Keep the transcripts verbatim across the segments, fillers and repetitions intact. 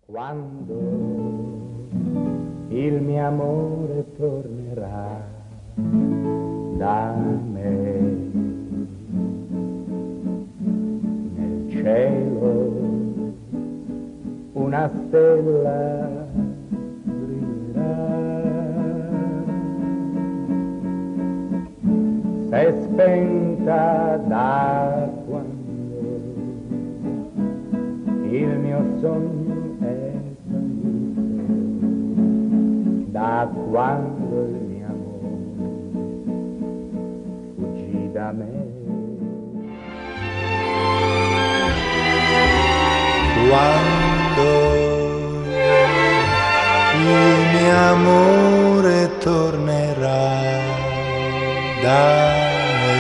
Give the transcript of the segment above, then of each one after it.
Quando il mio amore tornerà da me, nel cielo una stella brillerà, s'è spenta da quando il mio sogno è svanito, da quando il mio amore fuggì da me. Quando il mio amore tornerà da me,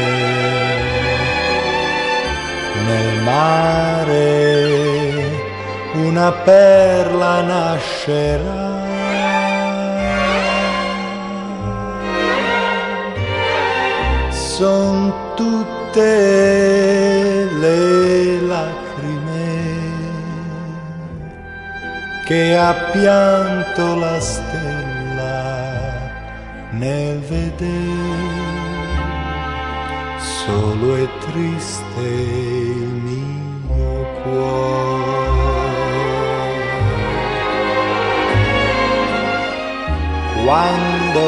nel mare una perla nascerà, son tutte le lacrime che ha pianto la stella nel vedere solo e triste il mio cuore. Quando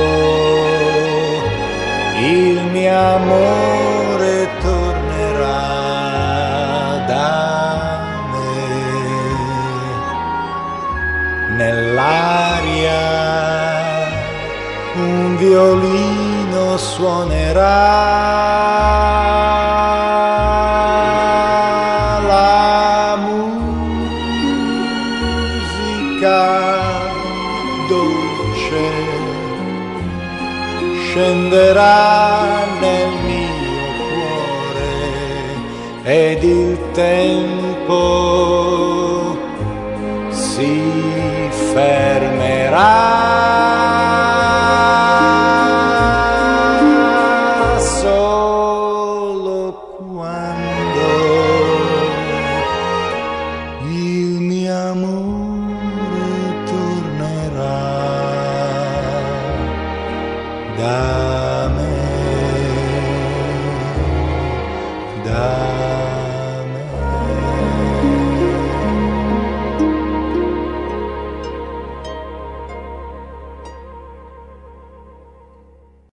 il mio amore tornerà da me, nell'aria un violino suonerà, la musica dolce scenderà nel mio cuore ed il tempo si fermerà. Solo quando